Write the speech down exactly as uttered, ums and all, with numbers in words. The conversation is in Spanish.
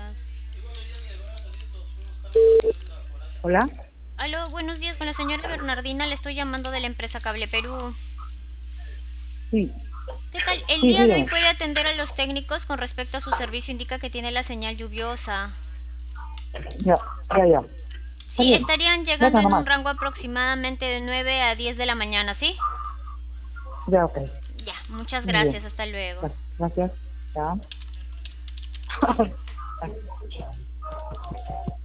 días. Hola. Aló, buenos días, con la señora Bernardina, le estoy llamando de la empresa Cable Perú. Sí, ¿Qué tal? El sí, día de hoy dígame. puede atender a los técnicos con respecto a su servicio, indica que tiene la señal lluviosa. Ya, ya, ya. Está Sí, bien. estarían llegando Deja en un nomás. rango aproximadamente de nueve a diez de la mañana, ¿sí? Ya, ok. Ya, muchas Muy gracias, bien. hasta luego. Ya, gracias. Ya.